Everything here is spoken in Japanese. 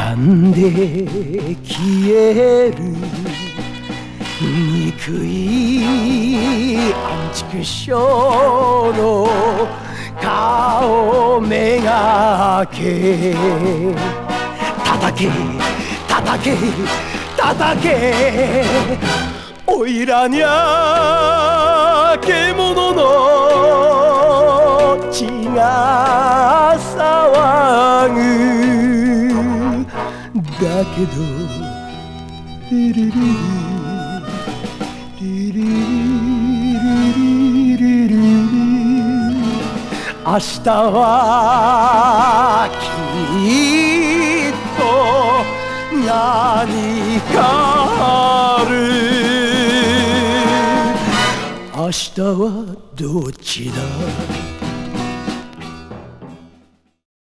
んで消える憎いアンチクショーの顔めがけ叩け叩け叩けおいらにゃ獣の血が騒ぐだけどリリリリリリリリリリ明日はきっと何かある明日はどっちだ